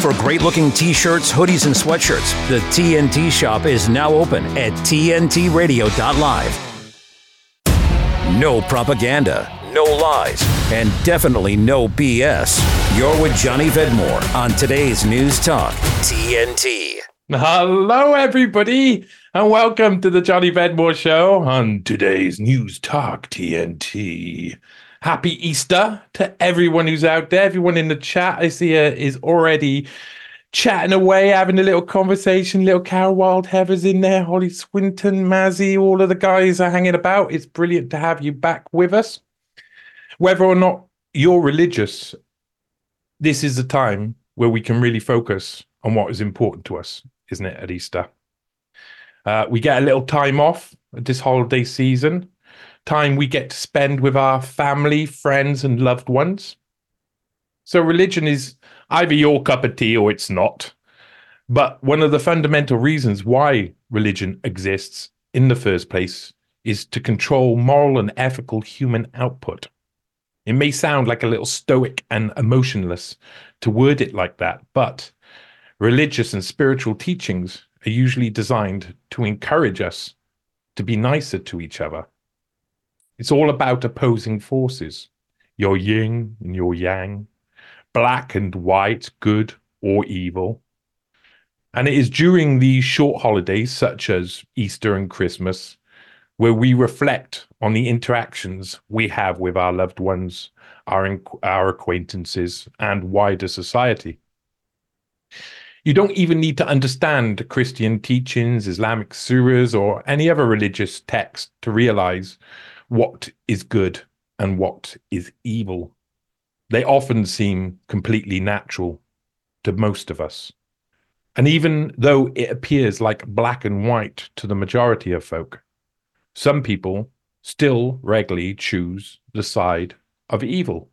For great-looking t-shirts, hoodies, and sweatshirts, the TNT shop is now open at tntradio.live. No propaganda, no lies, and definitely no BS. You're with Johnny Vedmore on today's News Talk, TNT. Hello, everybody, and welcome to the Johnny Vedmore Show on today's News Talk, TNT. Happy Easter to everyone who's out there. Everyone in the chat I see is already chatting away, having a little conversation. Little Carol Wildheather's in there, Holly Swinton, Mazzy, all of the guys are hanging about. It's brilliant to have you back with us. Whether or not you're religious, this is the time where we can really focus on what is important to us, isn't it, at Easter? We get a little time off this holiday season, time we get to spend with our family, friends, and loved ones. So religion is either your cup of tea or it's not. But one of the fundamental reasons why religion exists in the first place is to control moral and ethical human output. It may sound like a little stoic and emotionless to word it like that, but religious and spiritual teachings are usually designed to encourage us to be nicer to each other. It's all about opposing forces, your yin and your yang, black and white, good or evil. And it is during these short holidays, such as Easter and Christmas, where we reflect on the interactions we have with our loved ones, our acquaintances, and wider society. You don't even need to understand Christian teachings, Islamic surahs, or any other religious text to realize what is good and what is evil. They often seem completely natural to most of us. And even though it appears like black and white to the majority of folk, some people still regularly choose the side of evil.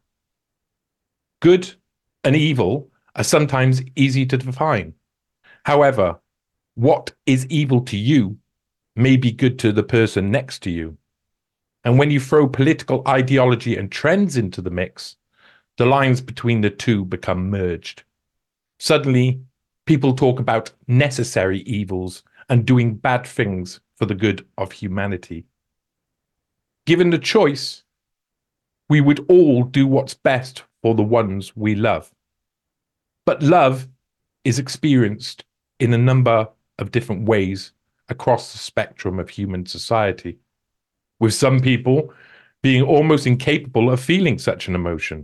Good and evil are sometimes easy to define. However, what is evil to you may be good to the person next to you. And when you throw political ideology and trends into the mix, the lines between the two become merged. Suddenly, people talk about necessary evils and doing bad things for the good of humanity. Given the choice, we would all do what's best for the ones we love. But love is experienced in a number of different ways across the spectrum of human society, with some people being almost incapable of feeling such an emotion.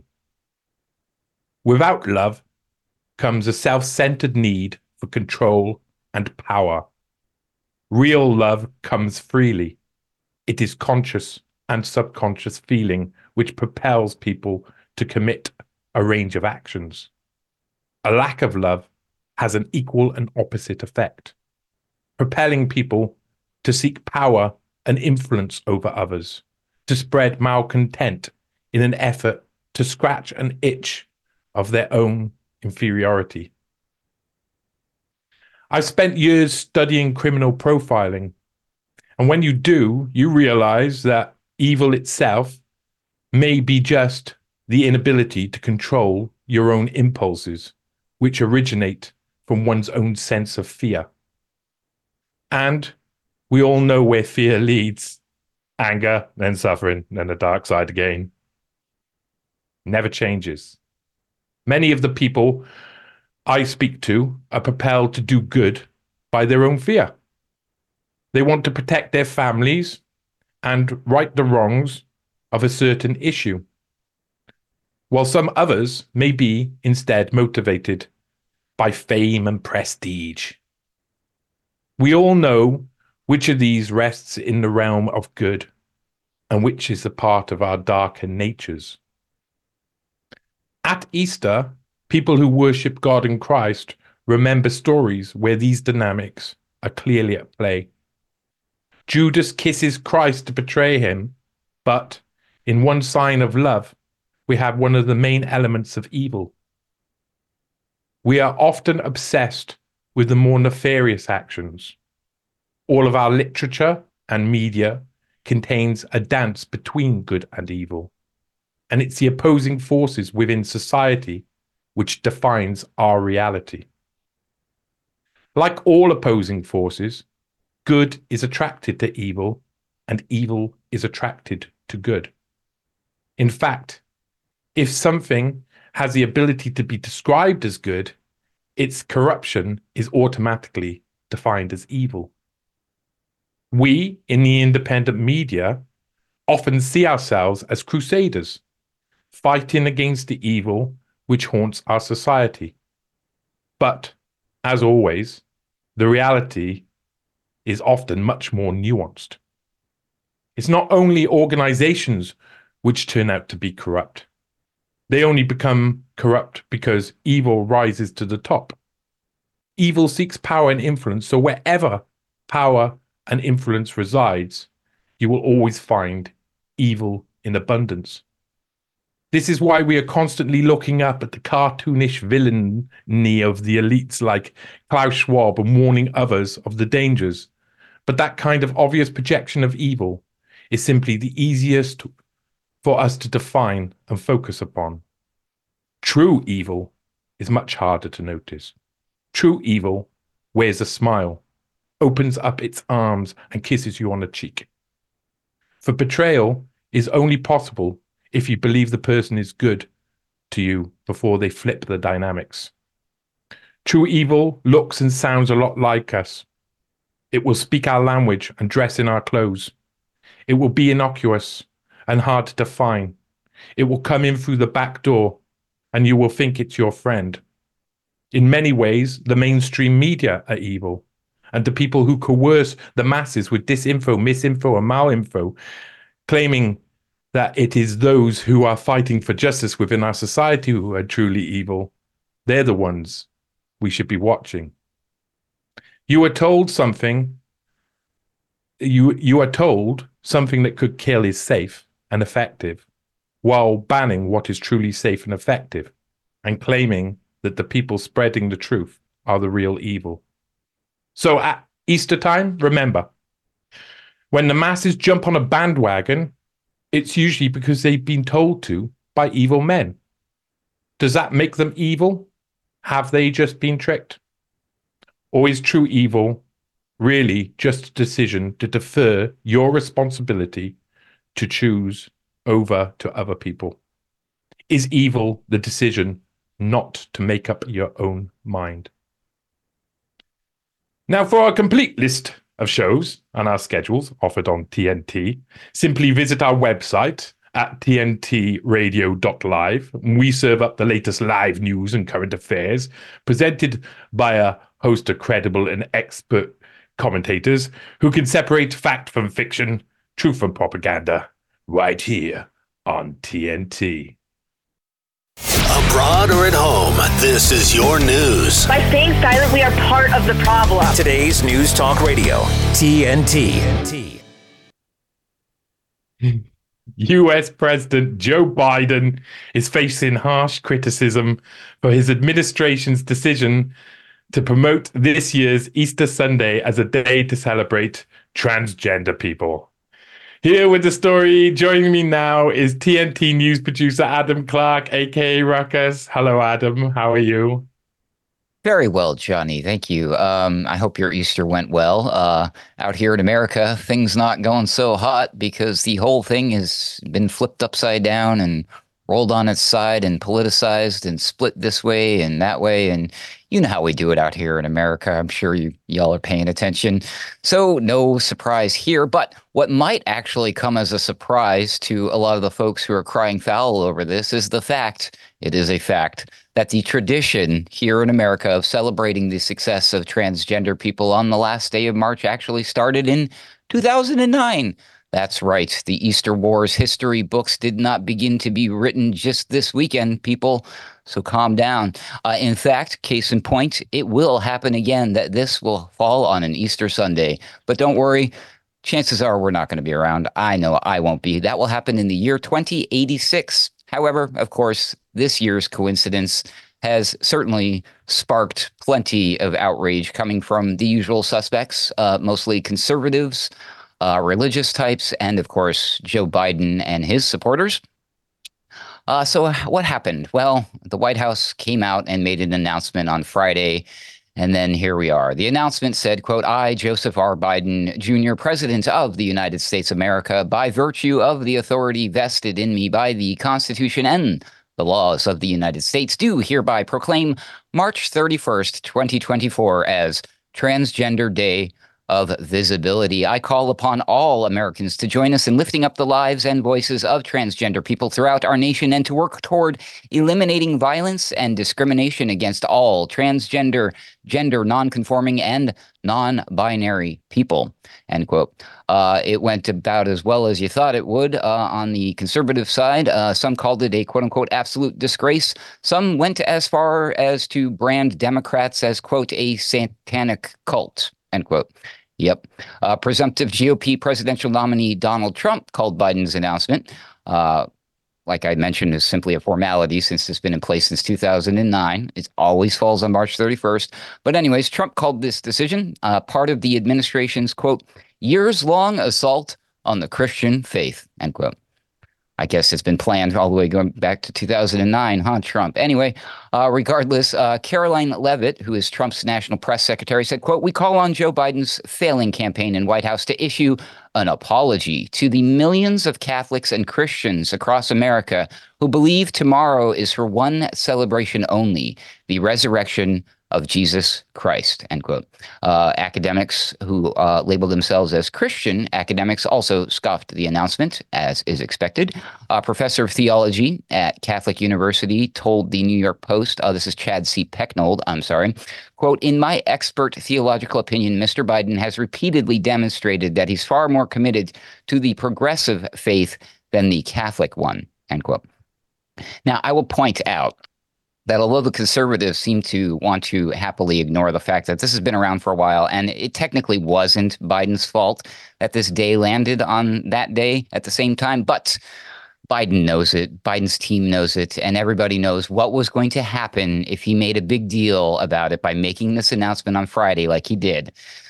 Without love comes a self-centered need for control and power. Real love comes freely. It is conscious and subconscious feeling which propels people to commit a range of actions. A lack of love has an equal and opposite effect, propelling people to seek power and influence over others, to spread malcontent in an effort to scratch an itch of their own inferiority. I've spent years studying criminal profiling, and when you do, you realize that evil itself may be just the inability to control your own impulses, which originate from one's own sense of fear. And we all know where fear leads. Anger, then suffering, then the dark side again. Never changes. Many of the people I speak to are propelled to do good by their own fear. They want to protect their families and right the wrongs of a certain issue, while some others may be instead motivated by fame and prestige. We all know which of these rests in the realm of good and which is a part of our darker natures. At Easter, people who worship God in Christ remember stories where these dynamics are clearly at play. Judas kisses Christ to betray him, but in one sign of love, we have one of the main elements of evil. We are often obsessed with the more nefarious actions. All of our literature and media contains a dance between good and evil, and it's the opposing forces within society which defines our reality. Like all opposing forces, good is attracted to evil, and evil is attracted to good. In fact, if something has the ability to be described as good, its corruption is automatically defined as evil. We, in the independent media, often see ourselves as crusaders, fighting against the evil which haunts our society. But, as always, the reality is often much more nuanced. It's not only organizations which turn out to be corrupt. They only become corrupt because evil rises to the top. Evil seeks power and influence, so wherever power and influence resides, you will always find evil in abundance. This is why we are constantly looking up at the cartoonish villainy of the elites like Klaus Schwab and warning others of the dangers. But that kind of obvious projection of evil is simply the easiest for us to define and focus upon. True evil is much harder to notice. True evil wears a smile, opens up its arms and kisses you on the cheek. For betrayal is only possible if you believe the person is good to you before they flip the dynamics. True evil looks and sounds a lot like us. It will speak our language and dress in our clothes. It will be innocuous and hard to define. It will come in through the back door and you will think it's your friend. In many ways, the mainstream media are evil, and the people who coerce the masses with disinfo, misinfo, and malinfo, claiming that it is those who are fighting for justice within our society who are truly evil. They're the ones we should be watching. You are told something. You are told something that could kill is safe and effective, while banning what is truly safe and effective, and claiming that the people spreading the truth are the real evil. So at Easter time, remember, when the masses jump on a bandwagon, it's usually because they've been told to by evil men. Does that make them evil? Have they just been tricked? Or is true evil really just a decision to defer your responsibility to choose over to other people? Is evil the decision not to make up your own mind? Now, for a complete list of shows and our schedules offered on TNT, simply visit our website at tntradio.live. We serve up the latest live news and current affairs presented by a host of credible and expert commentators who can separate fact from fiction, truth from propaganda, right here on TNT. Abroad or at home, this is your news. By staying silent, we are part of the problem. Today's News Talk Radio, TNT. US President Joe Biden is facing harsh criticism for his administration's decision to promote this year's Easter Sunday as a day to celebrate transgender people. Here with the story, joining me now is TNT news producer Adam Clark, aka Ruckus. Hello, Adam. How are you? Very well, Johnny. Thank you. I hope your Easter went well. Out here in America, things not going so hot because the whole thing has been flipped upside down and rolled on its side and politicized and split this way and that way. And you know how we do it out here in America. I'm sure y'all are paying attention. So no surprise here. But what might actually come as a surprise to a lot of the folks who are crying foul over this is the fact, it is a fact, that the tradition here in America of celebrating the success of transgender people on the last day of March actually started in 2009. That's right. The Easter Wars history books did not begin to be written just this weekend, people. So calm down. In fact, case in point, it will happen again, that this will fall on an Easter Sunday. But don't worry, chances are we're not going to be around. I know I won't be. That will happen in the year 2086. However, of course, this year's coincidence has certainly sparked plenty of outrage coming from the usual suspects, mostly conservatives, religious types, and of course, Joe Biden and his supporters. So what happened? Well, the White House came out and made an announcement on Friday. And then here we are. The announcement said, quote, I, Joseph R. Biden, Jr., President of the United States of America, by virtue of the authority vested in me by the Constitution and the laws of the United States, do hereby proclaim March 31st, 2024 as Transgender Day of Visibility. I call upon all Americans to join us in lifting up the lives and voices of transgender people throughout our nation and to work toward eliminating violence and discrimination against all transgender, gender nonconforming, and non-binary people, end quote. It went about as well as you thought it would on the conservative side. Some called it a quote-unquote absolute disgrace. Some went as far as to brand Democrats as, quote, a satanic cult, end quote. Yep. Presumptive GOP presidential nominee Donald Trump called Biden's announcement, like I mentioned, is simply a formality since it's been in place since 2009. It always falls on March 31st. But anyways, Trump called this decision part of the administration's, quote, years-long assault on the Christian faith, end quote. I guess it's been planned all the way going back to 2009, huh, Trump? Anyway, regardless, Caroline Leavitt, who is Trump's national press secretary, said, quote, we call on Joe Biden's failing campaign in White House to issue an apology to the millions of Catholics and Christians across America who believe tomorrow is for one celebration only, the resurrection of Jesus Christ, end quote. Academics who label themselves as Christian academics also scoffed the announcement, as is expected. A professor of theology at Catholic University told the New York Post, this is Chad C. Pecknold, I'm sorry, quote, in my expert theological opinion, Mr. Biden has repeatedly demonstrated that he's far more committed to the progressive faith than the Catholic one, end quote. Now, I will point out that although the conservatives seem to want to happily ignore the fact that this has been around for a while, and it technically wasn't Biden's fault that this day landed on that day at the same time, but Biden knows it, Biden's team knows it, and everybody knows what was going to happen if he made a big deal about it by making this announcement on Friday like he did.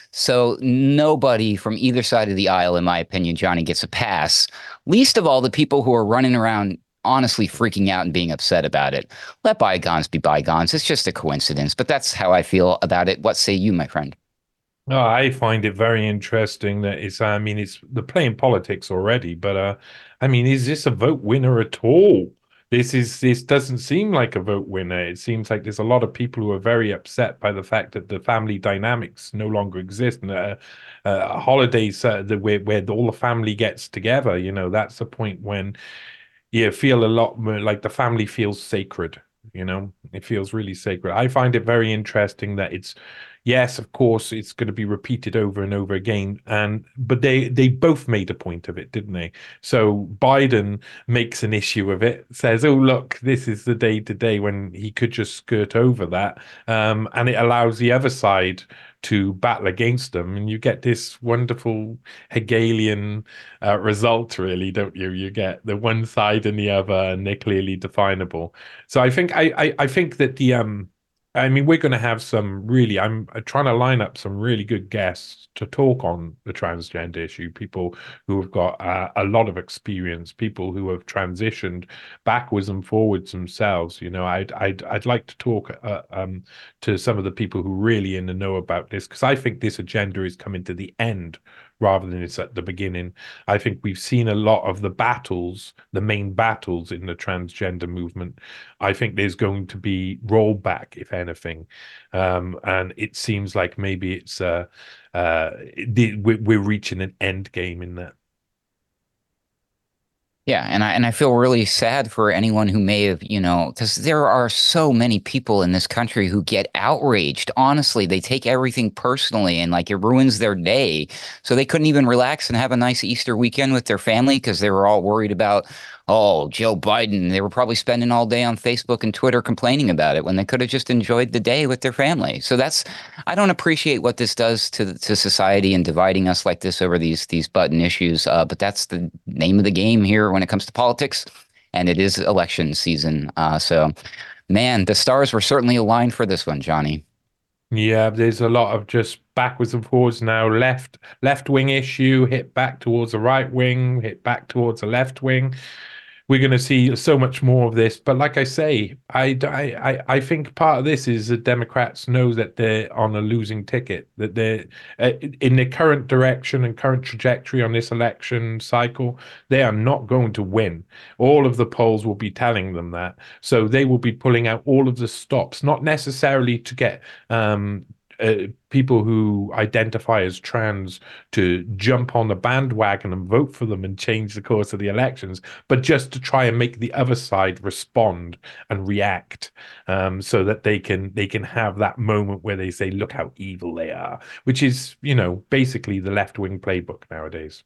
So nobody from either side of the aisle, in my opinion, Johnny, gets a pass, least of all the people who are running around honestly freaking out and being upset about it. Let bygones be bygones. It's just a coincidence, but that's how I feel about it. What say you, my friend? Oh, I find it very interesting that it's they're playing politics already, but is this a vote winner at all? This doesn't seem like a vote winner. It seems like there's a lot of people who are very upset by the fact that the family dynamics no longer exist. And holidays where all the family gets together, that's the point when you feel a lot more like the family feels sacred. It feels really sacred. I find it very interesting that yes, of course, it's going to be repeated over and over again. But they both made a point of it, didn't they? So Biden makes an issue of it, says, oh, look, this is the day today when he could just skirt over that. And it allows the other side to battle against them. And you get this wonderful Hegelian result, really, don't you? You get the one side and the other, and they're clearly definable. So I think I think that we're going to have some really, I'm trying to line up some really good guests to talk on the transgender issue, people who have got a lot of experience, people who have transitioned backwards and forwards themselves. I'd like to talk to some of the people who really in the know about this, because I think this agenda is coming to the end rather than it's at the beginning. I think we've seen a lot of the battles, the main battles in the transgender movement. I think there's going to be rollback, if anything. And it seems like maybe it's we're reaching an end game in that. Yeah, and I feel really sad for anyone who may have, because there are so many people in this country who get outraged. Honestly, they take everything personally and like it ruins their day. So they couldn't even relax and have a nice Easter weekend with their family because they were all worried about, oh, Joe Biden. They were probably spending all day on Facebook and Twitter complaining about it when they could have just enjoyed the day with their family. So I don't appreciate what this does to society and dividing us like this over these button issues. But that's the name of the game here when it comes to politics, and it is election season. So, man, the stars were certainly aligned for this one, Johnny. Yeah, there's a lot of just backwards and forwards now. Left wing issue, hit back towards the right wing, hit back towards the left wing. we're going to see so much more of this. But like I say, I think part of this is the Democrats know that they're on a losing ticket, that they're in their current direction and current trajectory on this election cycle, they are not going to win. All of the polls will be telling them that. So they will be pulling out all of the stops, not necessarily to get people who identify as trans to jump on the bandwagon and vote for them and change the course of the elections, but just to try and make the other side respond and react, so that they can have that moment where they say, look how evil they are, which is, basically the left-wing playbook nowadays.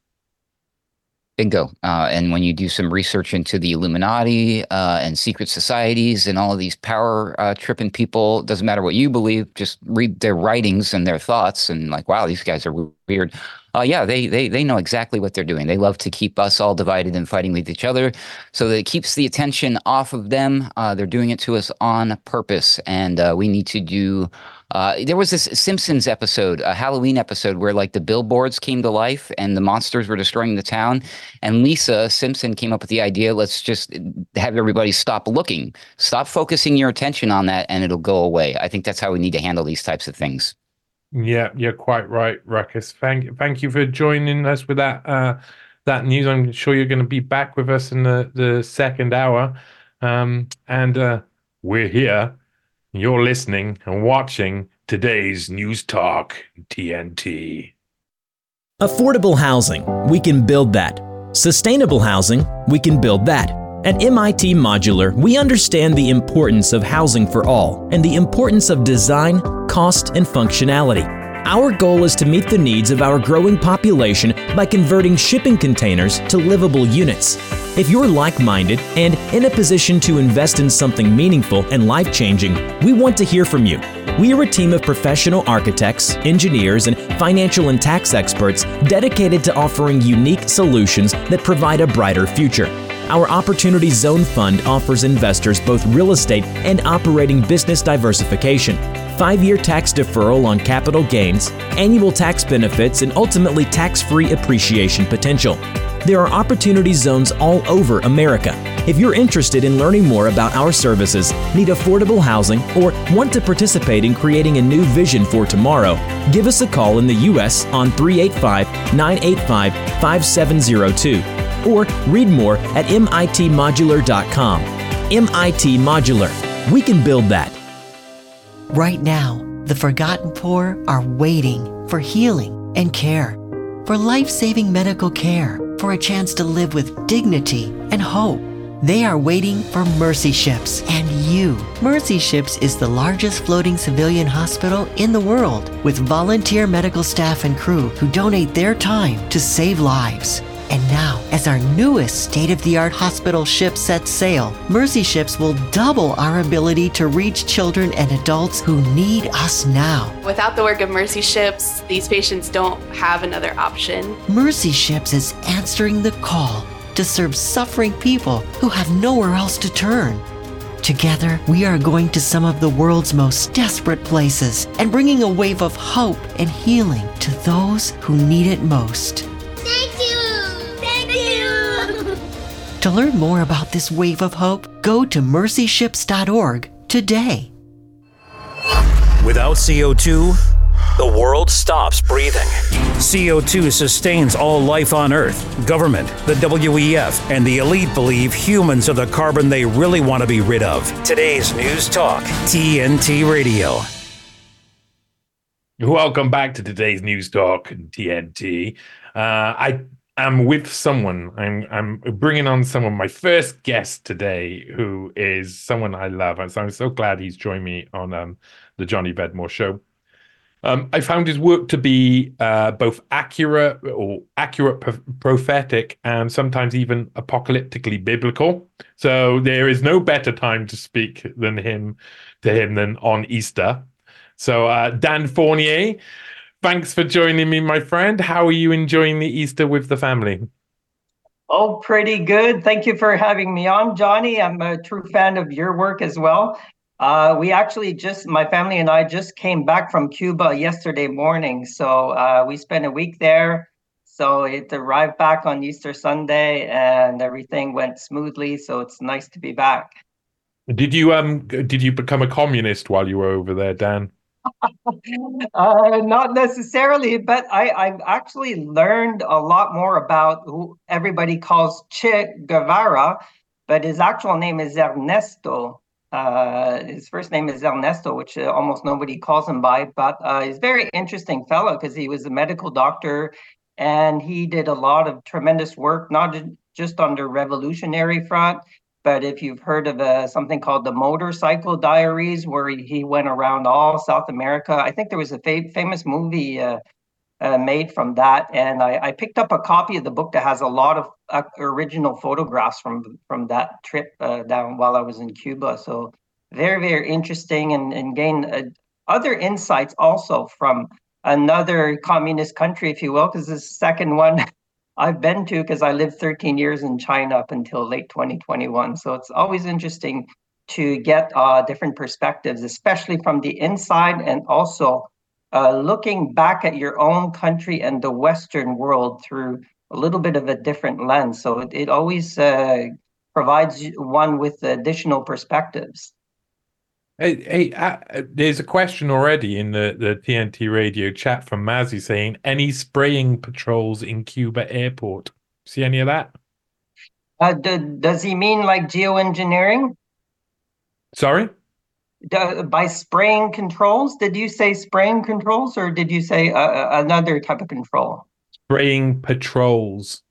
Bingo. And when you do some research into the Illuminati and secret societies and all of these power tripping people, doesn't matter what you believe, just read their writings and their thoughts and like, wow, these guys are weird. Yeah, they know exactly what they're doing. They love to keep us all divided and fighting with each other so that it keeps the attention off of them. They're doing it to us on purpose. And we need to do... there was this Simpsons episode, a Halloween episode, where like the billboards came to life and the monsters were destroying the town. And Lisa Simpson came up with the idea, let's just have everybody stop looking, stop focusing your attention on that, and it'll go away. I think that's how we need to handle these types of things. Yeah, you're quite right, Ruckus. Thank you for joining us with that news. I'm sure you're going to be back with us in the second hour. And we're here. You're listening and watching today's News Talk TNT. Affordable housing, we can build that. Sustainable housing, we can build that. At MIT Modular, we understand the importance of housing for all and the importance of design, cost, and functionality. Our goal is to meet the needs of our growing population by converting shipping containers to livable units. If you're like-minded and in a position to invest in something meaningful and life-changing, we want to hear from you. We are a team of professional architects, engineers, and financial and tax experts dedicated to offering unique solutions that provide a brighter future. Our Opportunity Zone Fund offers investors both real estate and operating business diversification, 5-year tax deferral on capital gains, annual tax benefits, and ultimately tax-free appreciation potential. There are opportunity zones all over America. If you're interested in learning more about our services, need affordable housing, or want to participate in creating a new vision for tomorrow, give us a call in the U.S. on 385-985-5702. Or read more at mitmodular.com. MIT Modular. We can build that. Right now, the forgotten poor are waiting for healing and care, for life-saving medical care, for a chance to live with dignity and hope. They are waiting for Mercy Ships and you. Mercy Ships is the largest floating civilian hospital in the world, with volunteer medical staff and crew who donate their time to save lives. And now, as our newest state-of-the-art hospital ship sets sail, Mercy Ships will double our ability to reach children and adults who need us now. Without the work of Mercy Ships, these patients don't have another option. Mercy Ships is answering the call to serve suffering people who have nowhere else to turn. Together, we are going to some of the world's most desperate places and bringing a wave of hope and healing to those who need it most. To learn more about this wave of hope, go to mercyships.org today. Without CO2, the world stops breathing. CO2 sustains all life on Earth. Government, the WEF, and the elite believe humans are the carbon they really want to be rid of. Today's News Talk, TNT Radio. Welcome back to today's News Talk, TNT. I'm with someone. I'm bringing on someone, my first guest today, who is someone I love. And so I'm so glad he's joined me on the Johnny Bedmore Show. I found his work to be both accurate, prophetic, and sometimes even apocalyptically biblical. So there is no better time to speak to him than on Easter. So Dan Fournier, thanks for joining me, my friend. How are you enjoying the Easter with the family? Oh, pretty good. Thank you for having me on, Johnny. I'm a true fan of your work as well. We actually my family and I just came back from Cuba yesterday morning. So we spent a week there, So it arrived back on Easter Sunday and everything went smoothly. So it's nice to be back. Did you become a communist while you were over there, Dan? Not necessarily, but I've actually learned a lot more about who everybody calls Che Guevara, but his actual name is Ernesto. His first name is Ernesto, which almost nobody calls him by, but he's a very interesting fellow because he was a medical doctor and he did a lot of tremendous work, not just on the revolutionary front, but if you've heard of something called the Motorcycle Diaries, where he went around all South America. I think there was a famous movie made from that. And I picked up a copy of the book that has a lot of original photographs from that trip down while I was in Cuba. So very, very interesting and gain other insights also from another communist country, if you will, because this second one I've been to because I lived 13 years in China up until late 2021. So it's always interesting to get different perspectives, especially from the inside and also looking back at your own country and the Western world through a little bit of a different lens. So it always provides one with additional perspectives. Hey, there's a question already in the TNT radio chat from Mazzy saying, any spraying patrols in Cuba airport? See any of that? Does he mean like geoengineering? Sorry? By spraying controls? Did you say spraying controls or did you say another type of control? Spraying patrols.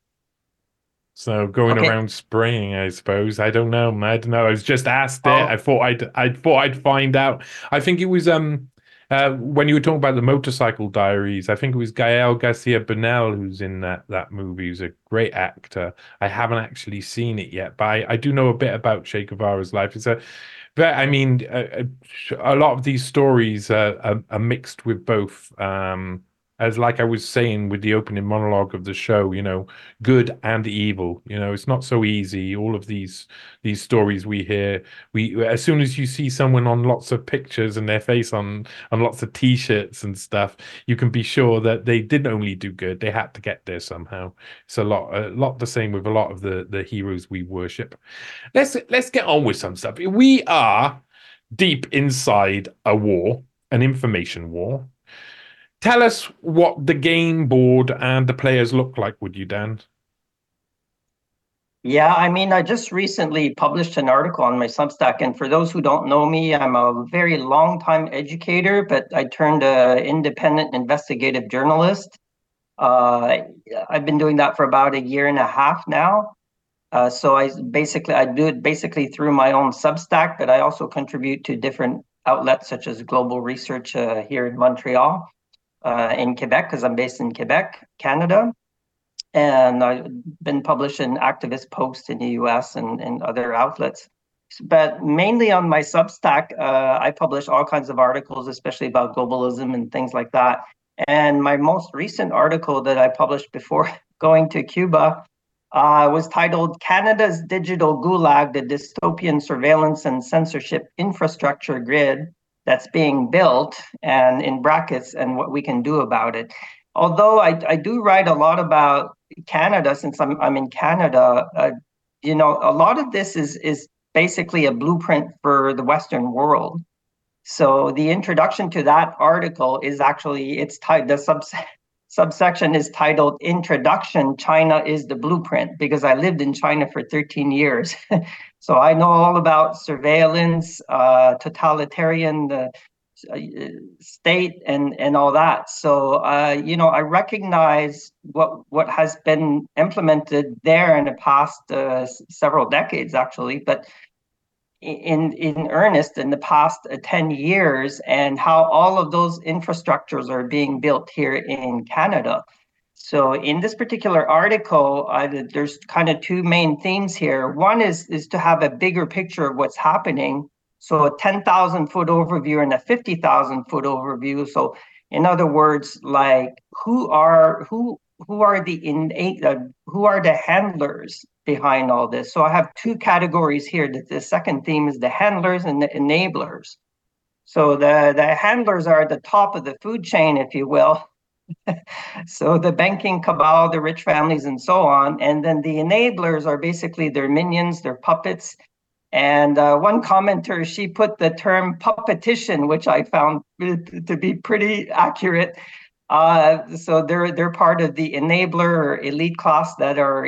So going around spraying, I suppose. I don't know. I was just asked it. I thought I'd find out. I think it was when you were talking about the Motorcycle Diaries. I think it was Gael Garcia Bernal who's in that movie. He's a great actor. I haven't actually seen it yet, but I do know a bit about Che Guevara's life. But I mean, a lot of these stories are mixed with both. As like I was saying with the opening monologue of the show, good and evil. It's not so easy. All of these stories we hear, as soon as you see someone on lots of pictures and their face on lots of T-shirts and stuff, you can be sure that they didn't only do good; they had to get there somehow. It's a lot the same with a lot of the heroes we worship. Let's get on with some stuff. We are deep inside a war, an information war. Tell us what the game board and the players look like, would you, Dan? Yeah, I mean, I just recently published an article on my Substack, and for those who don't know me, I'm a very long-time educator, but I turned an independent investigative journalist. I've been doing that for about a year and a half now. So I do it basically through my own Substack, but I also contribute to different outlets such as Global Research here in Montreal. In Quebec, because I'm based in Quebec, Canada. And I've been publishing activist posts in the US and other outlets. But mainly on my Substack, I publish all kinds of articles, especially about globalism and things like that. And my most recent article that I published before going to Cuba was titled Canada's Digital Gulag, the Dystopian Surveillance and Censorship Infrastructure Grid that's being built, and in brackets, and what we can do about it. Although I do write a lot about Canada, since I'm in Canada, a lot of this is basically a blueprint for the Western world. So the introduction to that article is actually, subsection is titled Introduction, China is the Blueprint, because I lived in China for 13 years. So I know all about surveillance, totalitarian state and all that. So, I recognize what has been implemented there in the past several decades, actually, but in earnest in the past 10 years, and how all of those infrastructures are being built here in Canada. So in this particular article, there's kind of two main themes here. One is to have a bigger picture of what's happening. So a 10,000 foot overview and a 50,000 foot overview. So in other words, like who are the handlers behind all this? So I have two categories here. The second theme is the handlers and the enablers. So the handlers are at the top of the food chain, if you will. So the banking cabal, the rich families, and so on. And then the enablers are basically their minions, their puppets. And one commenter, she put the term puppetition, which I found to be pretty accurate. So they're part of the enabler or elite class that are,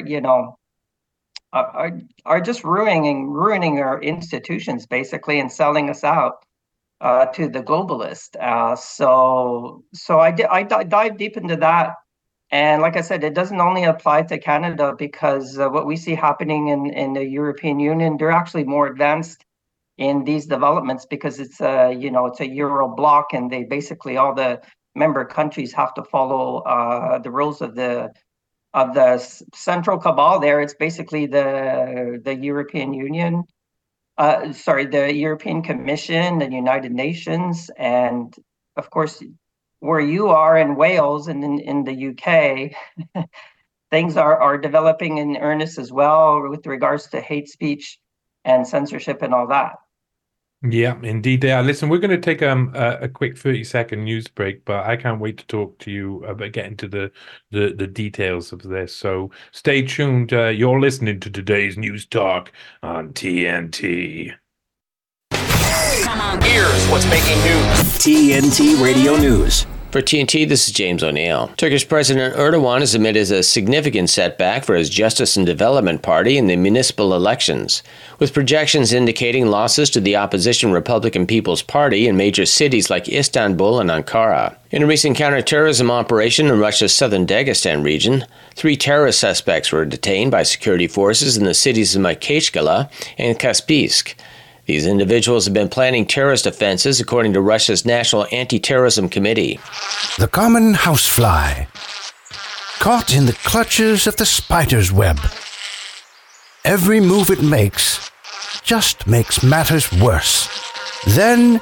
are just ruining our institutions basically and selling us out to the globalist. So I dive deep into that. And like I said, it doesn't only apply to Canada because what we see happening in the European Union, they're actually more advanced in these developments because it's a Euro bloc, and they basically all the member countries have to follow the rules of the central cabal. There, it's basically the European Union, the European Commission, the United Nations, and of course, where you are in Wales and in the UK, things are developing in earnest as well with regards to hate speech and censorship and all that. Yeah, indeed they are. Listen, we're going to take a quick 30-second news break, but I can't wait to talk to you about getting to the details of this. So stay tuned. You're listening to today's News Talk on TNT. Come on, here's what's making news. TNT Radio News. For TNT, this is James O'Neill. Turkish President Erdogan has admitted a significant setback for his Justice and Development Party in the municipal elections, with projections indicating losses to the opposition Republican People's Party in major cities like Istanbul and Ankara. In a recent counterterrorism operation in Russia's southern Dagestan region, 3 terrorist suspects were detained by security forces in the cities of Makhachkala and Kaspisk. These individuals have been planning terrorist offenses, according to Russia's National Anti-Terrorism Committee. The common housefly, caught in the clutches of the spider's web. Every move it makes just makes matters worse. Then,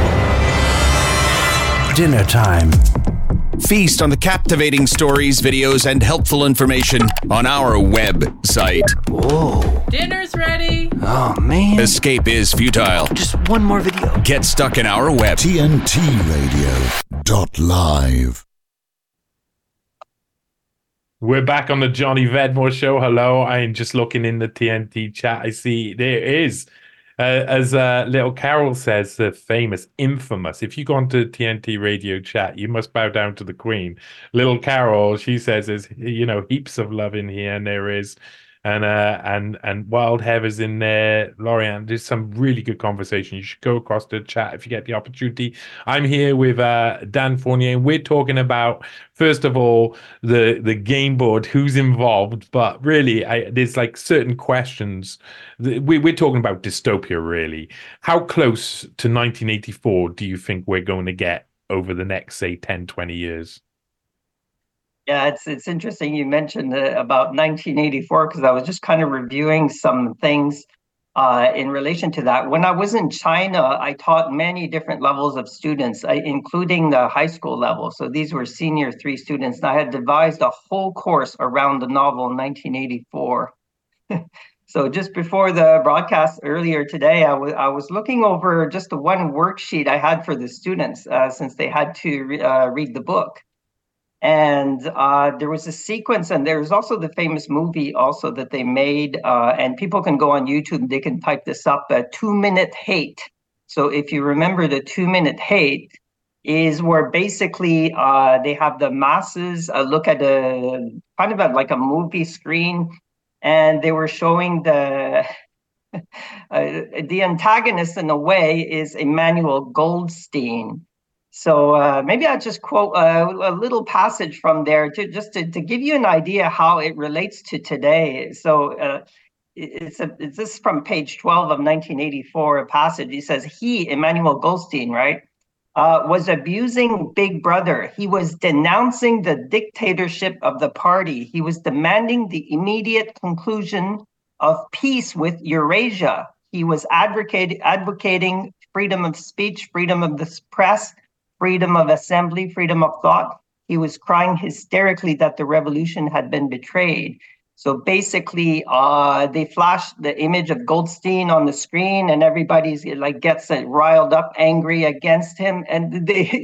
dinner time. Feast on the captivating stories, videos, and helpful information on our website. Whoa. Dinner's ready. Oh, man. Escape is futile. Just one more video. Get stuck in our web. TNTRadio.live. We're back on the Johnny Vedmore Show. Hello. I'm just looking in the TNT chat. I see there is, as little Carol says, the famous, infamous. If you go onto TNT Radio chat, you must bow down to the Queen. Little Carol, she says, there's heaps of love in here, and there is. And Wild Heather's in there. Lorianne, there's some really good conversation. You should go across the chat if you get the opportunity. I'm here with Dan Fournier, and we're talking about, first of all, the game board, who's involved, but really there's like certain questions. We're talking about dystopia, really. How close to 1984 do you think we're going to get over the next, say, 10, 20 years? Yeah, it's interesting you mentioned about 1984 because I was just kind of reviewing some things in relation to that. When I was in China, I taught many different levels of students, including the high school level. So these were senior 3 students, and I had devised a whole course around the novel 1984. So just before the broadcast earlier today, I was looking over just the one worksheet I had for the students since they had to read the book. And there was a sequence, and there's also the famous movie also that they made, and people can go on YouTube, they can type this up, 2-minute hate. So if you remember, the 2-minute hate is where basically they have the masses look at a kind of like a movie screen, and they were showing the antagonist in a way is Emmanuel Goldstein. So maybe I'll just quote a little passage from there to give you an idea how it relates to today. So it's this from page 12 of 1984, a passage. He says, Emmanuel Goldstein, right, was abusing Big Brother. He was denouncing the dictatorship of the party. He was demanding the immediate conclusion of peace with Eurasia. He was advocating freedom of speech, freedom of the press, freedom of assembly, freedom of thought. He was crying hysterically that the revolution had been betrayed. So basically, they flash the image of Goldstein on the screen, and everybody's like gets riled up, angry against him. And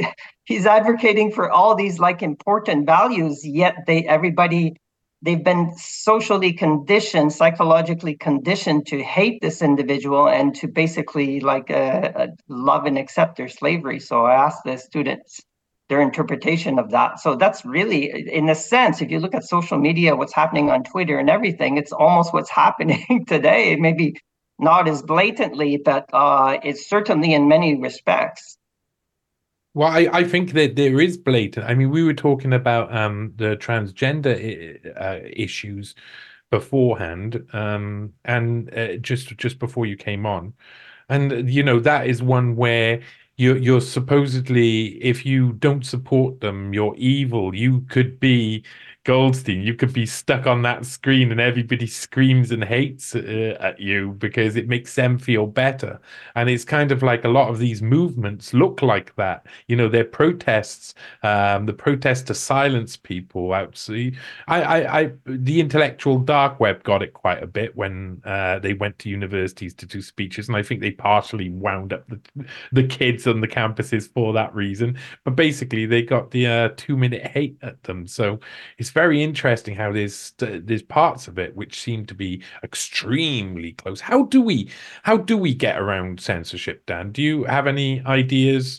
he's advocating for all these like important values, yet they've been socially conditioned, psychologically conditioned to hate this individual and to basically like love and accept their slavery. So I asked the students their interpretation of that. So that's really, in a sense, if you look at social media, what's happening on Twitter and everything, it's almost what's happening today. Maybe not as blatantly, but it's certainly in many respects. Well, I think that there is blatant. I mean, we were talking about the transgender issues beforehand, and just before you came on, and that is one where you're supposedly, if you don't support them, you're evil. You could be Goldstein. You could be stuck on that screen and everybody screams and hates at you because it makes them feel better. And it's kind of like a lot of these movements look like that. They're protests, the protest to silence people out. So the intellectual dark web got it quite a bit when they went to universities to do speeches. And I think they partially wound up the kids on the campuses for that reason. But basically they got the 2-minute hate at them. So it's very interesting how there's parts of it which seem to be extremely close. How do we get around censorship, Dan? Do you have any ideas?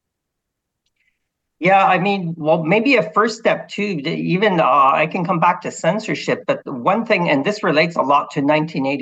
Yeah, I mean, well, maybe a first step too, even I can come back to censorship, but one thing, and this relates a lot to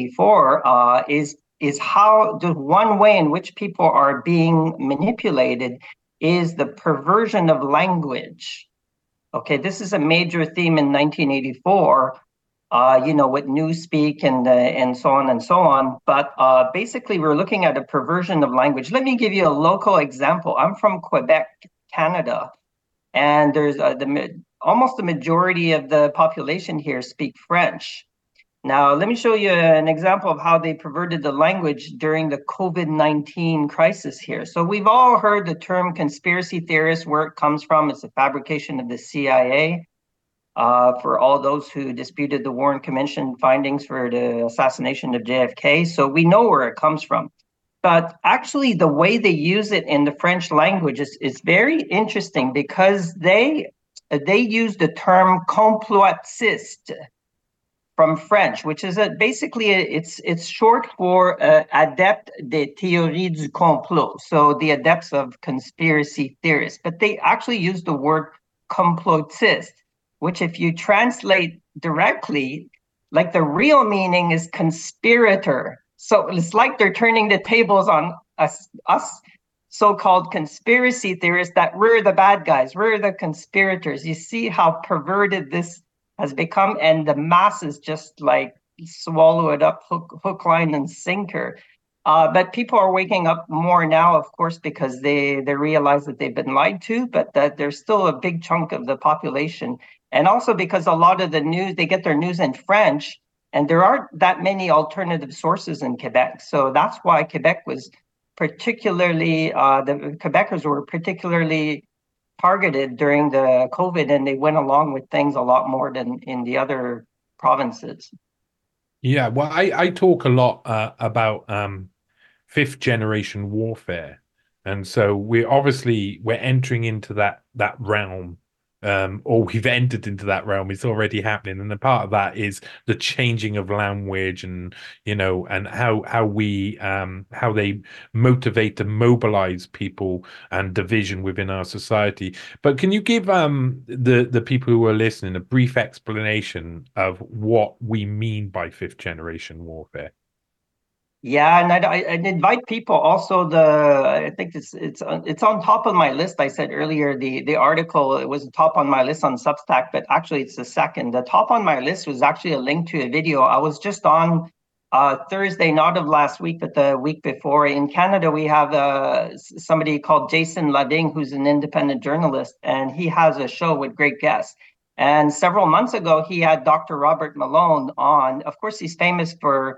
1984, is how the one way in which people are being manipulated is the perversion of language. Okay, this is a major theme in 1984, with Newspeak and so on and so on. But basically, we're looking at a perversion of language. Let me give you a local example. I'm from Quebec, Canada, and there's almost the majority of the population here speak French. Now, let me show you an example of how they perverted the language during the COVID-19 crisis here. So we've all heard the term conspiracy theorist, where it comes from. It's a fabrication of the CIA for all those who disputed the Warren Commission findings for the assassination of JFK. So we know where it comes from. But actually, the way they use it in the French language is very interesting because they use the term complotiste from French, which is it's short for adept des théories du complot, so the adepts of conspiracy theorists. But they actually use the word complotiste, which if you translate directly, like the real meaning is conspirator. So it's like they're turning the tables on us so-called conspiracy theorists, that we're the bad guys, we're the conspirators. You see how perverted this has become, and the masses just like swallow it up hook, line, and sinker. But people are waking up more now, of course, because they realize that they've been lied to, but that there's still a big chunk of the population. And also because a lot of the news, they get their news in French, and there aren't that many alternative sources in Quebec. So that's why Quebec was particularly, the Quebecers were particularly targeted during the COVID, and they went along with things a lot more than in the other provinces. Yeah, well, I talk a lot about fifth generation warfare, and so we're entering into that realm, or we've entered into that realm. It's already happening, and a part of that is the changing of language, and and how they motivate and mobilize people and division within our society. But can you give the people who are listening a brief explanation of what we mean by fifth generation warfare? Yeah, and I'd invite people also. I think it's on top of my list. I said earlier the article, it was top on my list on Substack, but actually it's the second. The top on my list was actually a link to a video. I was just on Thursday, not of last week, but the week before. In Canada, we have somebody called Jason Lavigne, who's an independent journalist, and he has a show with great guests. And several months ago, he had Dr. Robert Malone on. Of course, he's famous for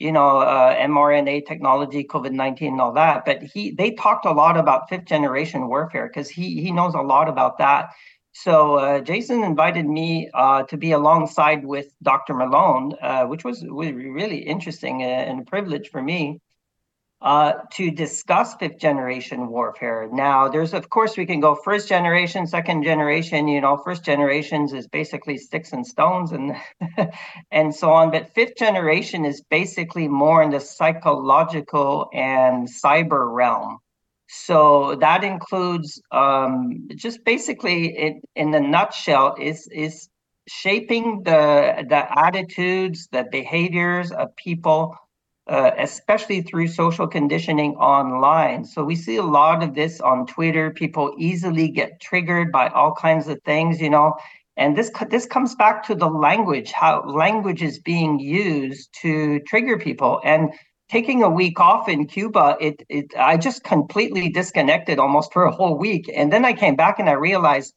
mRNA technology, COVID-19 and all that. But they talked a lot about fifth generation warfare because he knows a lot about that. So Jason invited me to be alongside with Dr. Malone, which was really interesting and a privilege for me. to discuss fifth generation warfare. Now, of course, we can go first generation, second generation. First generations is basically sticks and stones and and so on. But fifth generation is basically more in the psychological and cyber realm. So that includes just basically, in the nutshell, is shaping the attitudes, the behaviors of people, especially through social conditioning online. So we see a lot of this on Twitter. People easily get triggered by all kinds of things, and this comes back to the language, how language is being used to trigger people. And taking a week off in Cuba, I just completely disconnected almost for a whole week. And then I came back and I realized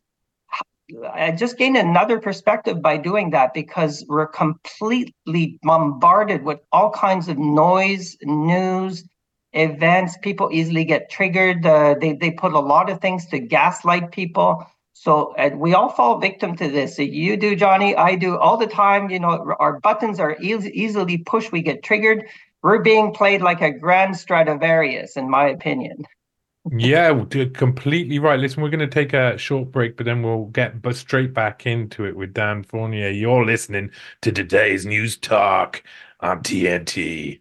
I just gained another perspective by doing that, because we're completely bombarded with all kinds of noise, news, events. People easily get triggered. They put a lot of things to gaslight people. So we all fall victim to this. You do, Johnny, I do all the time. Our buttons are easily pushed. We get triggered. We're being played like a grand Stradivarius, in my opinion. Yeah, completely right. Listen, we're going to take a short break, but then we'll get straight back into it with Dan Fournier. You're listening to today's News Talk on TNT.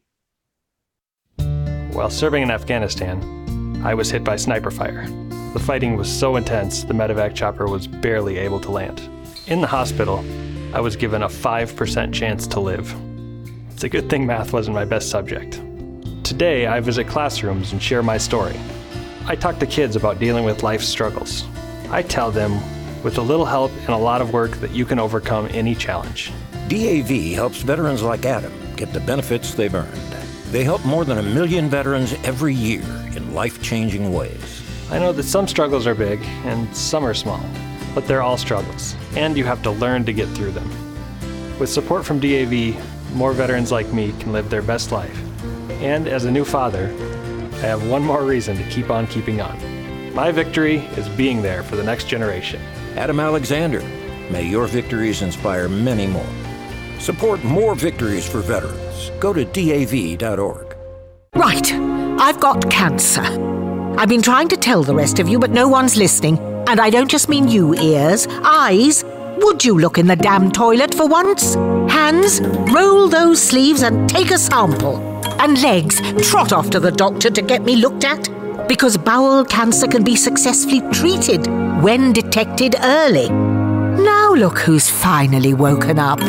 While serving in Afghanistan, I was hit by sniper fire. The fighting was so intense, the medevac chopper was barely able to land. In the hospital, I was given a 5% chance to live. It's a good thing math wasn't my best subject. Today, I visit classrooms and share my story. I talk to kids about dealing with life's struggles. I tell them, with a little help and a lot of work, that you can overcome any challenge. DAV helps veterans like Adam get the benefits they've earned. They help more than 1 million veterans every year in life-changing ways. I know that some struggles are big and some are small, but they're all struggles, and you have to learn to get through them. With support from DAV, more veterans like me can live their best life. And as a new father, I have one more reason to keep on keeping on. My victory is being there for the next generation. Adam Alexander, may your victories inspire many more. Support more victories for veterans. Go to DAV.org. Right, I've got cancer. I've been trying to tell the rest of you, but no one's listening. And I don't just mean you, ears, eyes. Would you look in the damn toilet for once? Hands, roll those sleeves and take a sample. And legs, trot off to the doctor to get me looked at. Because bowel cancer can be successfully treated when detected early. Now look who's finally woken up.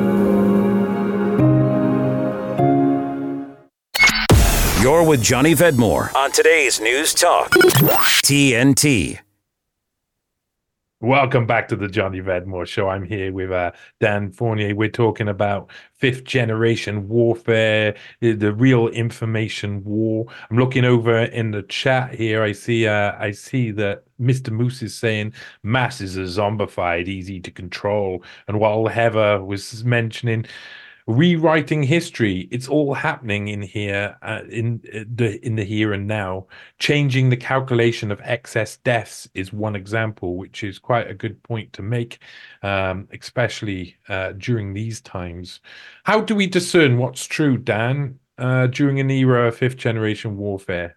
You're with Johnny Vedmore on today's News Talk, TNT. Welcome back to the Johnny Vedmore Show. I'm here with Dan Fournier. We're talking about fifth generation warfare, the real information war. I'm looking over in the chat here. I see that Mr. Moose is saying masses are zombified, easy to control. And while Heather was mentioning rewriting history, it's all happening in here, in the here and now. Changing the calculation of excess deaths is one example, which is quite a good point to make, especially during these times. How do we discern what's true, Dan, during an era of fifth generation warfare?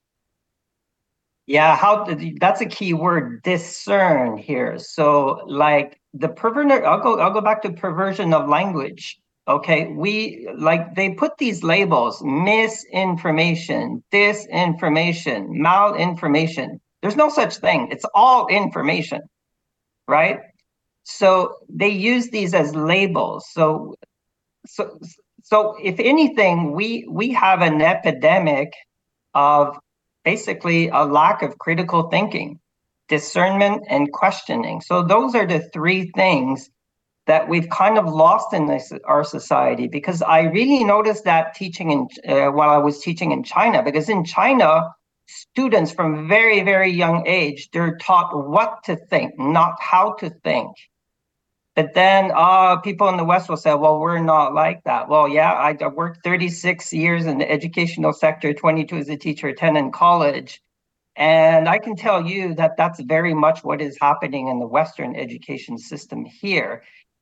Yeah, that's a key word, discern here. So, like I'll go back to perversion of language. Okay, they put these labels: misinformation, disinformation, malinformation. There's no such thing. It's all information, right? So they use these as labels. So if anything, we have an epidemic of basically a lack of critical thinking, discernment, and questioning. So those are the three things that we've kind of lost in our society, because I really noticed that teaching while I was teaching in China, because in China, students from very, very young age, they're taught what to think, not how to think. But then people in the West will say, well, we're not like that. Well, yeah, I worked 36 years in the educational sector, 22 as a teacher, 10 in college. And I can tell you that that's very much what is happening in the Western education system here.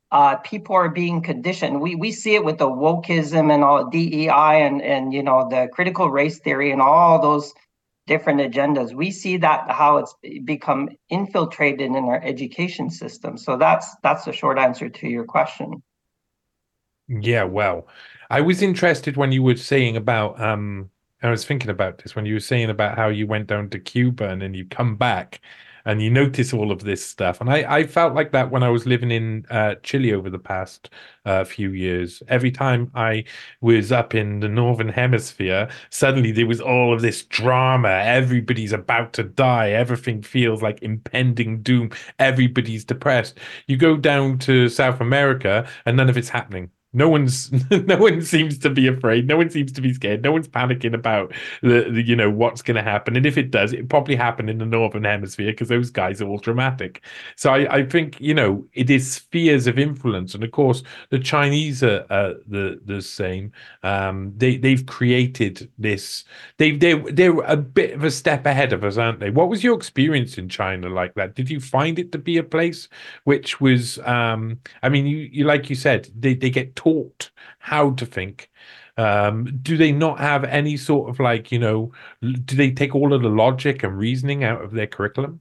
people are being conditioned. We see it with the wokeism and all DEI and the critical race theory and all those different agendas. We see that how it's become infiltrated in our education system. So that's the short answer to your question. Yeah, well, I was interested when you were saying about I was thinking about this when you were saying about how you went down to Cuba and then you come back and you notice all of this stuff. And I felt like that when I was living in Chile over the past few years. Every time I was up in the Northern Hemisphere, suddenly there was all of this drama. Everybody's about to die. Everything feels like impending doom. Everybody's depressed. You go down to South America and none of it's happening. No one seems to be afraid. No one seems to be scared. No one's panicking about the what's going to happen. And if it does, it probably happen in the Northern Hemisphere because those guys are all dramatic. So I think, it is spheres of influence. And of course, the Chinese are the same. They've created this. They're a bit of a step ahead of us, aren't they? What was your experience in China like that? Did you find it to be a place which was, you like you said, they get taught how to think. Do they not have any sort of do they take all of the logic and reasoning out of their curriculum?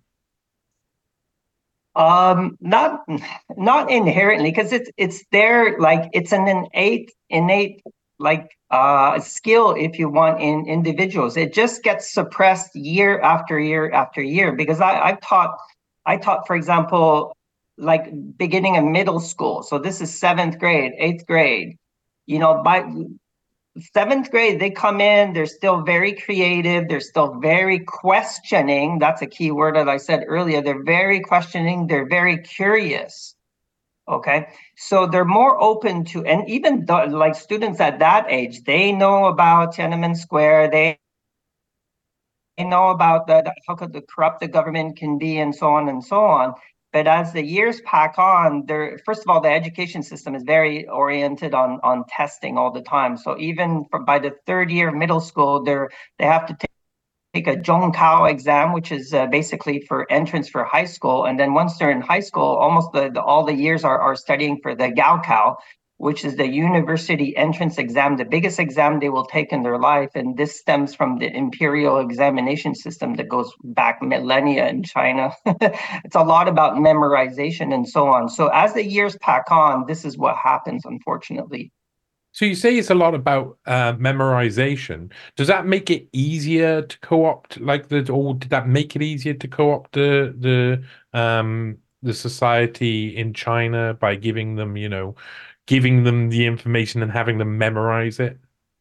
Not inherently, because it's there, it's an innate skill, if you want, in individuals. It just gets suppressed year after year after year, because I taught, for example, beginning of middle school. So this is 7th grade, 8th grade. By 7th grade, they come in, they're still very creative. They're still very questioning. That's a key word that I said earlier. They're very questioning. They're very curious. Okay. So they're more open to, and even students at that age, they know about Tiananmen Square. They know about how could the corrupt the government can be, and so on and so on. But as the years pack on, first of all, the education system is very oriented on testing all the time. So even by the 3rd year of middle school, they have to take a Zhongkao exam, which is basically for entrance for high school. And then once they're in high school, almost all the years are studying for the Gaokao, which is the university entrance exam, the biggest exam they will take in their life. And this stems from the imperial examination system that goes back millennia in China. It's a lot about memorization and so on. So as the years pack on, this is what happens, unfortunately. So you say it's a lot about memorization. Does that make it easier to co-opt, or did that make it easier to co-opt the society in China by giving them the information and having them memorize it?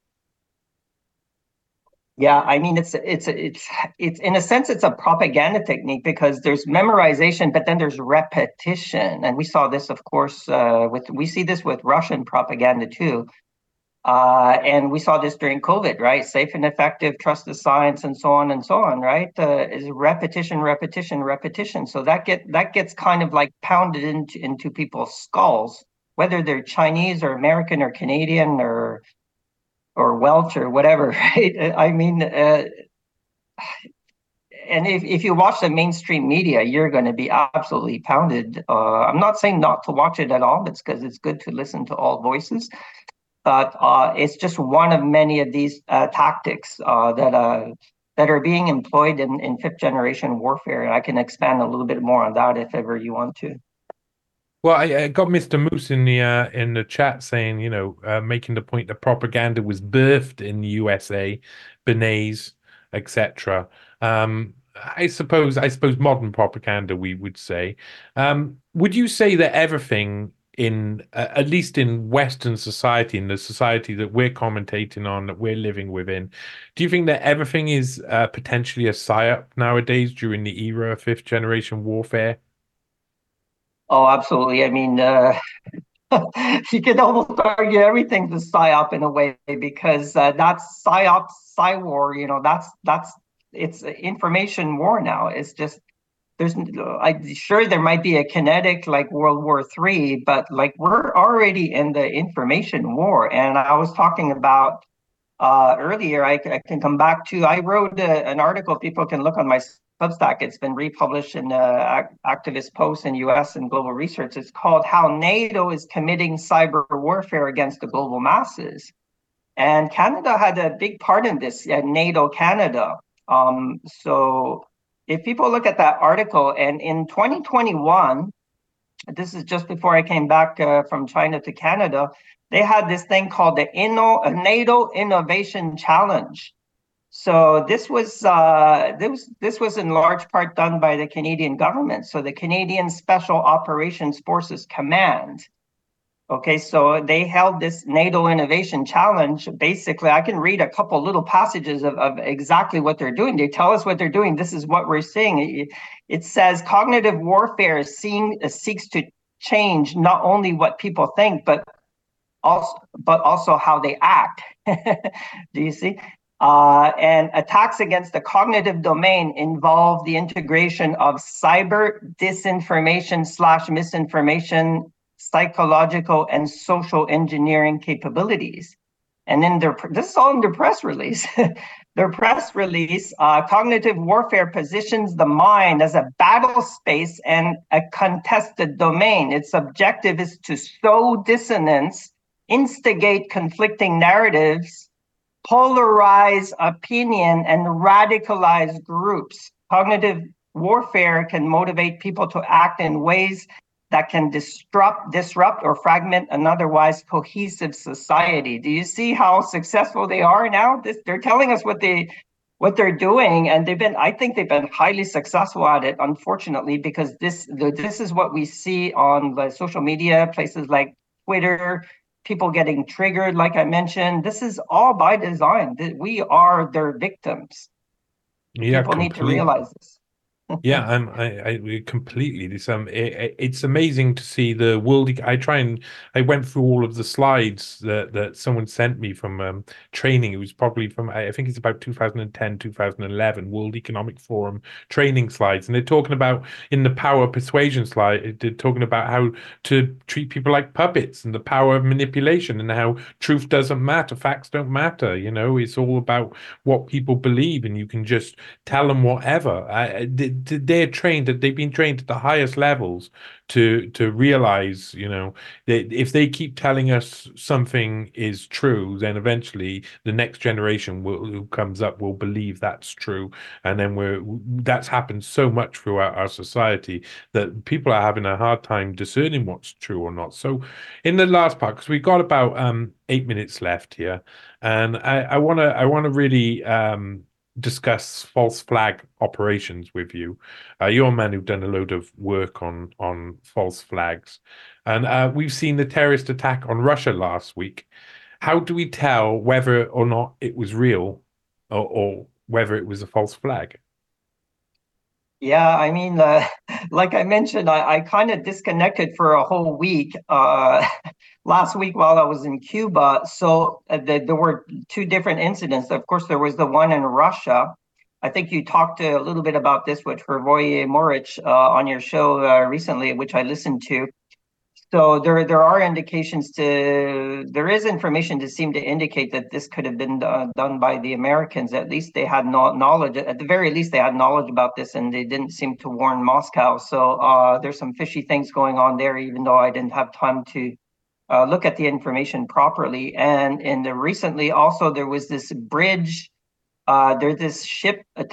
Yeah, I mean, it's in a sense, it's a propaganda technique, because there's memorization, but then there's repetition. And we saw this, of course, we see this with Russian propaganda too. And we saw this during COVID, right? Safe and effective, trust the science, and so on, right? Is repetition. So that gets kind of pounded into people's skulls, whether they're Chinese or American or Canadian or Welsh or whatever, right? I mean, and if you watch the mainstream media, you're going to be absolutely pounded. I'm not saying not to watch it at all. It's because it's good to listen to all voices. But it's just one of many of these tactics that are being employed in 5th generation warfare. And I can expand a little bit more on that if ever you want to. Well, I got Mr. Moose in the chat saying, making the point that propaganda was birthed in the USA, Bernays, etc. I suppose modern propaganda, we would say. Would you say that everything at least in Western society, in the society that we're commentating on, that we're living within, do you think that everything is potentially a psyop nowadays during the era of 5th generation warfare? Oh, absolutely. I mean, you could almost argue everything's a psyop in a way, because that's psyop, psywar. It's information war now. It's just I'm sure there might be a kinetic like World War III, but we're already in the information war. And I was talking about earlier, I can come back to, I wrote an article, people can look on my Substack. It's been republished in activist posts in U.S. and global research. It's called How NATO is Committing Cyber Warfare Against the Global Masses. And Canada had a big part in this, NATO Canada. So if people look at that article, and in 2021, this is just before I came back from China to Canada, they had this thing called the NATO Innovation Challenge. So this was in large part done by the Canadian government. So the Canadian Special Operations Forces Command. Okay, so they held this NATO Innovation Challenge. Basically, I can read a couple little passages of exactly what they're doing. They tell us what they're doing. This is what we're seeing. It says cognitive warfare seeks to change not only what people think, but also how they act. Do you see? And attacks against the cognitive domain involve the integration of cyber disinformation / misinformation, psychological and social engineering capabilities. And in this is all in their press release. Their press release, cognitive warfare positions the mind as a battle space and a contested domain. Its objective is to sow dissonance, instigate conflicting narratives, polarize opinion, and radicalize groups. Cognitive warfare can motivate people to act in ways that can disrupt or fragment an otherwise cohesive society. Do you see how successful they are now? They're telling us what they're doing, and I think they've been highly successful at it, unfortunately, because this is what we see on the social media, places like Twitter, people getting triggered, like I mentioned. This is all by design. We are their victims. Yeah, people need to realize this. Yeah, I completely. It's amazing to see the world. I went through all of the slides that someone sent me from training. It was probably from, I think it's about 2010, 2011 World Economic Forum training slides, and they're talking about, in the power persuasion slide, they're talking about how to treat people like puppets and the power of manipulation, and how truth doesn't matter, facts don't matter. It's all about what people believe, and you can just tell them whatever. They've been trained at the highest levels to realize, that if they keep telling us something is true, then eventually the next generation who comes up will believe that's true. And then that's happened so much throughout our society that people are having a hard time discerning what's true or not. So in the last part, because we've got about 8 minutes left here, and I want to really discuss false flag operations with you. You're a man who's done a load of work on false flags, and we've seen the terrorist attack on Russia last week. How do we tell whether or not it was real or whether it was a false flag? Yeah, I mean, like I mentioned, I kind of disconnected for a whole week last week while I was in Cuba. So there were two different incidents. Of course, there was the one in Russia. I think you talked a little bit about this with Hrvoje Morić on your show recently, which I listened to. So there are indications there is information to seem to indicate that this could have been done by the Americans. At least they had knowledge. At the very least, they had knowledge about this, and they didn't seem to warn Moscow. So there's some fishy things going on there, even though I didn't have time to look at the information properly. And recently, also there was this bridge. There's this ship, a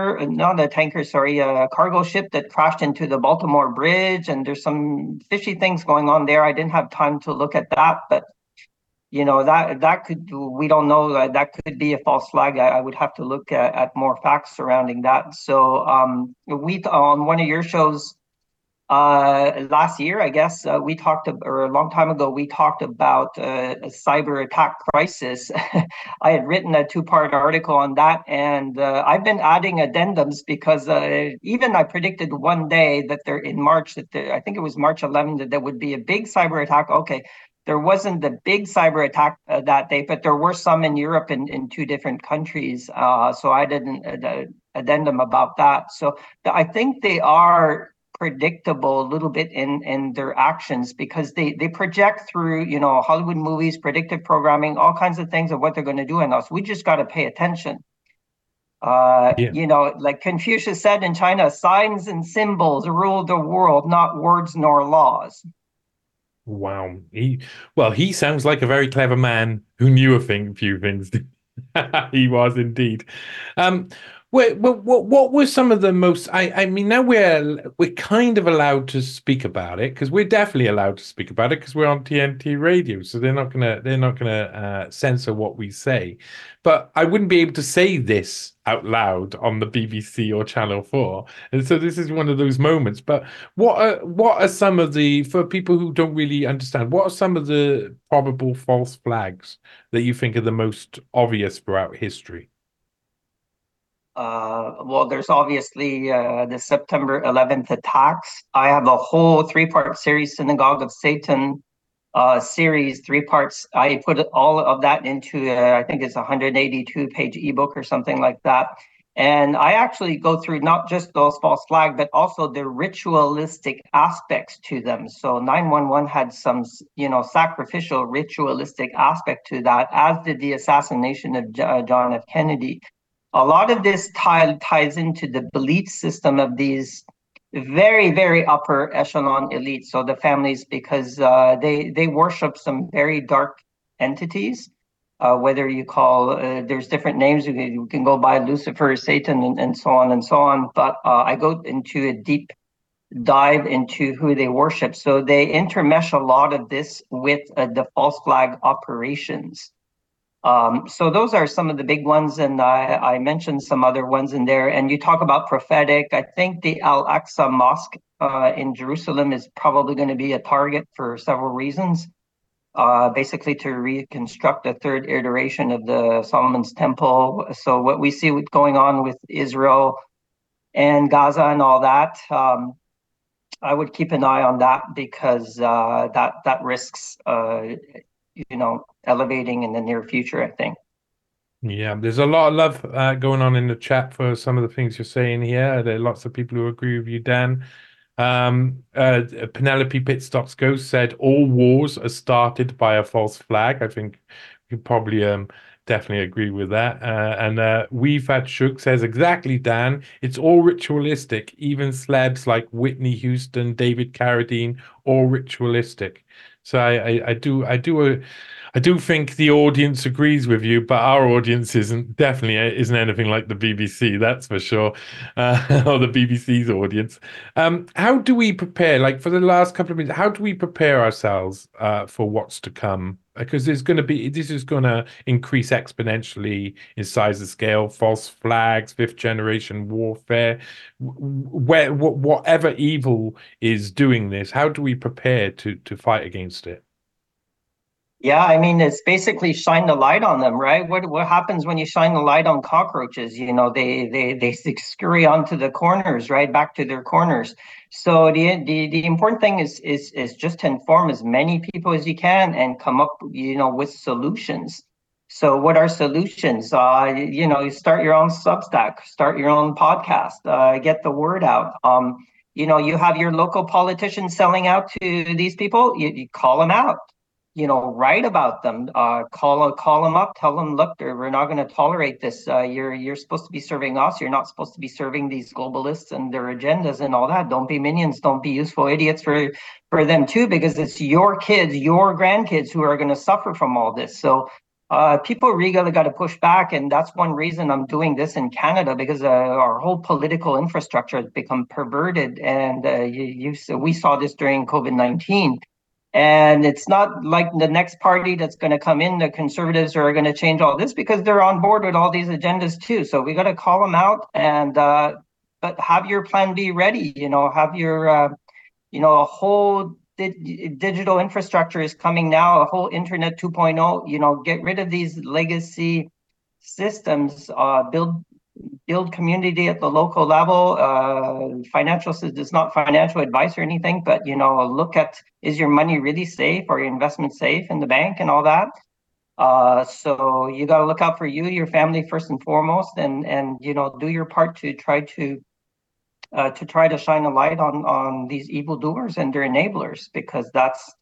cargo ship that crashed into the Baltimore Bridge, and there's some fishy things going on there. I didn't have time to look at that, but that could, we don't know, that could be a false flag. I would have to look at more facts surrounding that. So we, on one of your shows last year, I guess, we talked, or a long time ago, we talked about a cyber attack crisis. I had written a 2-part article on that, and I've been adding addendums because even I predicted one day that in March, I think it was March 11th, that there would be a big cyber attack. Okay, there wasn't the big cyber attack that day, but there were some in Europe in 2 different countries. So I did an addendum about that. So I think they are predictable a little bit in their actions, because they project through Hollywood movies, predictive programming, all kinds of things of what they're going to do in us. We just got to pay attention. Like Confucius said in China, signs and symbols rule the world, not words nor laws. Wow. He sounds like a very clever man who knew a few things. He was indeed. What were some of the most? I mean, now we're kind of allowed to speak about it, because we're definitely allowed to speak about it because we're on TNT radio, so they're not gonna censor what we say. But I wouldn't be able to say this out loud on the BBC or Channel 4, and so this is one of those moments. But what are some of the, for people who don't really understand, what are some of the probable false flags that you think are the most obvious throughout history? Well, there's obviously the September 11th attacks. I have a whole 3-part series, Synagogue of Satan series, 3 parts. I put all of that into, I think it's a 182-page ebook or something like that. And I actually go through not just those false flags, but also the ritualistic aspects to them. So 9/11 had some, sacrificial ritualistic aspect to that, as did the assassination of John F. Kennedy. A lot of this ties into the belief system of these very, very upper echelon elites. So the families, because they worship some very dark entities, whether you call, there's different names. You can go by Lucifer, Satan, and so on and so on. But I go into a deep dive into who they worship. So they intermesh a lot of this with the false flag operations. So those are some of the big ones, and I mentioned some other ones in there. And you talk about prophetic. I think the Al-Aqsa Mosque in Jerusalem is probably going to be a target for several reasons. Basically to reconstruct a third iteration of the Solomon's Temple. So what we see going on with Israel and Gaza and all that, I would keep an eye on that, because that risks elevating in the near future, I think. Yeah, there's a lot of love going on in the chat for some of the things you're saying here. There are lots of people who agree with you, Dan. Penelope Pitstops Ghost said all wars are started by a false flag. I think you probably definitely agree with that. And We've Had Shook says exactly, Dan. It's all ritualistic. Even celebs like Whitney Houston, David Carradine, all ritualistic. So I do think the audience agrees with you, but our audience isn't anything like the BBC, that's for sure, or the BBC's audience. How do we prepare? Like for the last couple of minutes, how do we prepare ourselves for what's to come? Because this is going to increase exponentially in size and scale. False flags, 5th generation warfare, whatever evil is doing this. How do we prepare to fight against it? Yeah, I mean, it's basically shine the light on them, right? What happens when you shine the light on cockroaches? They scurry onto the corners, right, back to their corners. So the important thing is just to inform as many people as you can and come up, with solutions. So what are solutions? You start your own Substack, start your own podcast, get the word out. You have your local politicians selling out to these people. You call them out. Write about them, call them up, tell them, look, we're not going to tolerate this. You're supposed to be serving us. You're not supposed to be serving these globalists and their agendas and all that. Don't be minions. Don't be useful idiots for them too, because it's your kids, your grandkids who are going to suffer from all this. So people really got to push back. And that's one reason I'm doing this in Canada, because our whole political infrastructure has become perverted. And we saw this during COVID-19. And it's not like the next party that's going to come in, the Conservatives are going to change all this, because they're on board with all these agendas too. So we got to call them out, and but have your plan B ready. Have your a whole digital infrastructure is coming now, a whole Internet 2.0. Get rid of these legacy systems. Build community at the local level. It's not financial advice or anything, but look at, is your money really safe? Are your investments safe in the bank and all that? So you got to look out for you, your family first and foremost, and do your part to try to shine a light on these evildoers and their enablers, because that's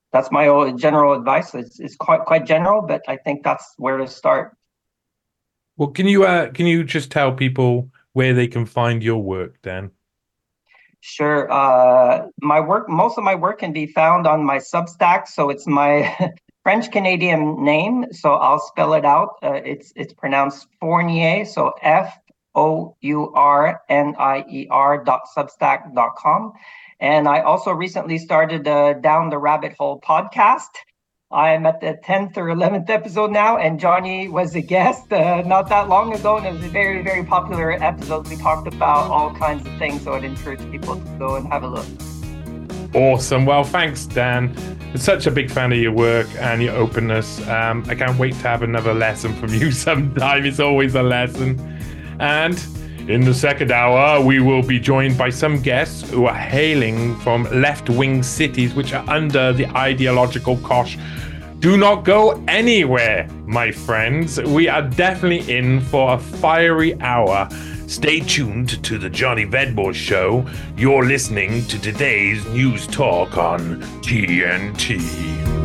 my general advice. It's quite general, but I think that's where to start. Well, can you just tell people where they can find your work, Dan? Sure. Most of my work can be found on my Substack. So it's my French Canadian name. So I'll spell it out. It's pronounced Fournier. So FOURNIER.substack.com. And I also recently started Down the Rabbit Hole podcast. I'm at the 10th or 11th episode now, and Johnny was a guest not that long ago, and it was a very, very popular episode. We talked about all kinds of things, so I'd encourage people to go and have a look. Awesome. Well, thanks, Dan. I'm such a big fan of your work and your openness. I can't wait to have another lesson from you sometime. It's always a lesson. And in the second hour, we will be joined by some guests who are hailing from left-wing cities which are under the ideological cosh. Do not go anywhere, my friends. We are definitely in for a fiery hour. Stay tuned to the Johnny Vedmore Show. You're listening to today's news talk on TNT.